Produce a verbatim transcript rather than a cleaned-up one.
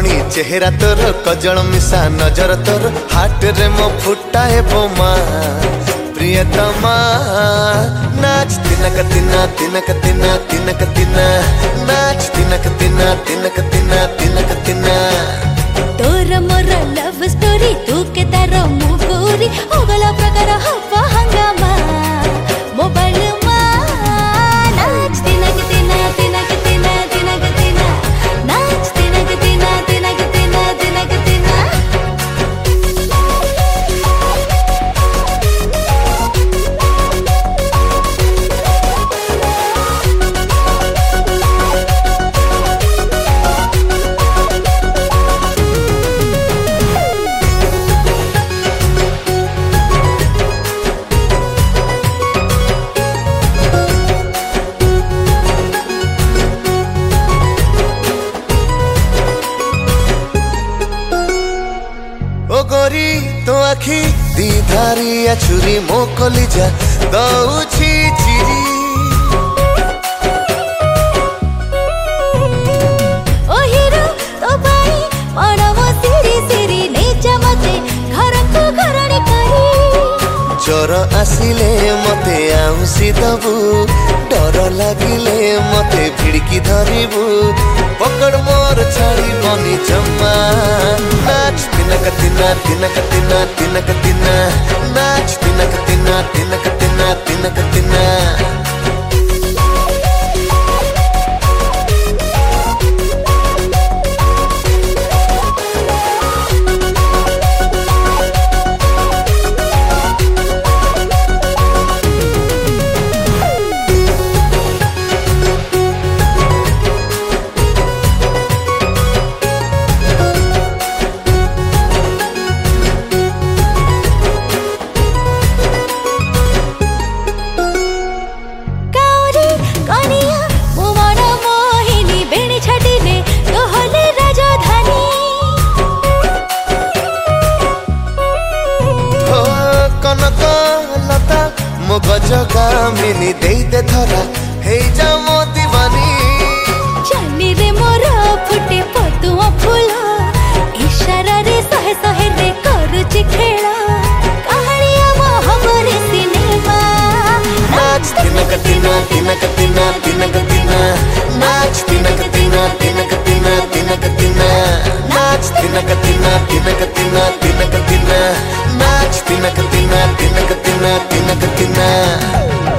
खणी चेहरा तोर कजल मिशा नजर तोर हाट रे मो फुटाए बोमा प्रियतमा नाच तिनक तिना तिनक तिना तिनक तिना नाच तिनक तिना तिनक तिना तिनक तिना तोर मोर लव स्टोरी तू के तार मुगोरी ओगला प्रकार हवा हंगामा मोबाइल मा नाच तिनक तिना तिनक तिना तिनक तिना नाच तिनक तिना तिनक तिना तिनक तिना गोरी तो आखी दी धारिया छुरी मो कलिजा दउछि चिरी ओ हीरो तो भाई पड़व सिरी सिरी नेचा मते घर को घरणी करी जर आसिले मते आउसी दबु डर लागिले मते भिड़की धरिबु पकड़ मोर छाड़ी बनी जम्मा नाच तिनक तिना तिनक तिना तिनक तिना नाच तिनक तिना तिनक तिना तिनक तिना मो गजगा मिनी दे दे धरा हे जा मो दीवानी जानी रे मोर फुटे पतुआ फूल इशारा रे सहे सहे रे करूची खेला कहानिया मोहब्बत सिनेमा नाच तिनक तिना तिनक तिना तिनक तिना नाच तिनक तिना तिनक तिना तिनक तिना नाच तिनक तिना तिनक तिना तिनक तिना नाच तिनक तिना तिनक तिना तिनक तिना